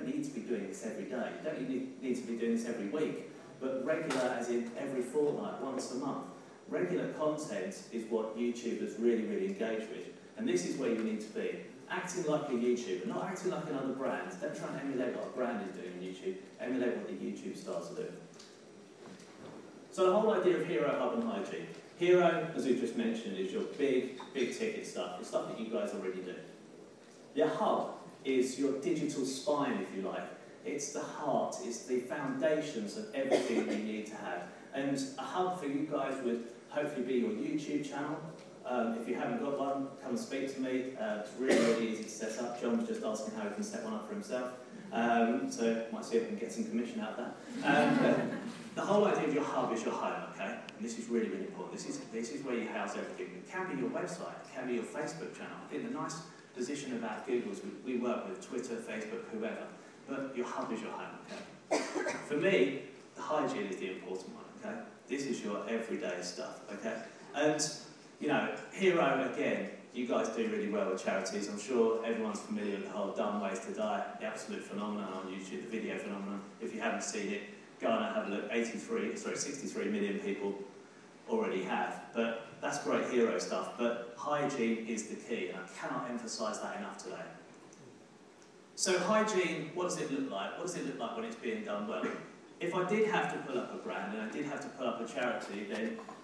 don't need to be doing this every day. You don't need to be doing this every week, but regular as in every fortnight, once a month. Regular content is what YouTubers really, really engage with. And this is where you need to be. Acting like a YouTuber, not acting like another brand. Don't try and emulate what a brand is doing on YouTube. Emulate what the YouTube stars are doing. So the whole idea of Hero, Hub and Hygiene. Hero, as we just mentioned, is your big ticket stuff. The stuff that you guys already do. Your Hub is your digital spine, if you like. It's the heart, it's the foundations of everything you need to have. And a hub for you guys would hopefully be your YouTube channel. If you haven't got one, come and speak to me. It's really, really easy to set up. John's just asking how he can set one up for himself. So might see if we can get some commission out of that. The whole idea of your hub is your home, okay? And this is really, really important. This is where you house everything. It can be your website, it can be your Facebook channel. I think the nice position about Google is we work with Twitter, Facebook, whoever, but your hub is your home, okay? For me, the hygiene is the important one, okay? This is your everyday stuff, okay? And, you know, Hero, again, you guys do really well with charities. I'm sure everyone's familiar with the whole Dumb Ways to Die, the absolute phenomenon on YouTube, the video phenomenon. If you haven't seen it, go on and have a look. 63 million people already have. But that's great hero stuff. But hygiene is the key, and I cannot emphasise that enough today. So hygiene, what does it look like? What does it look like when it's being done well? If I did have to pull up a brand and I did have to pull up a charity, then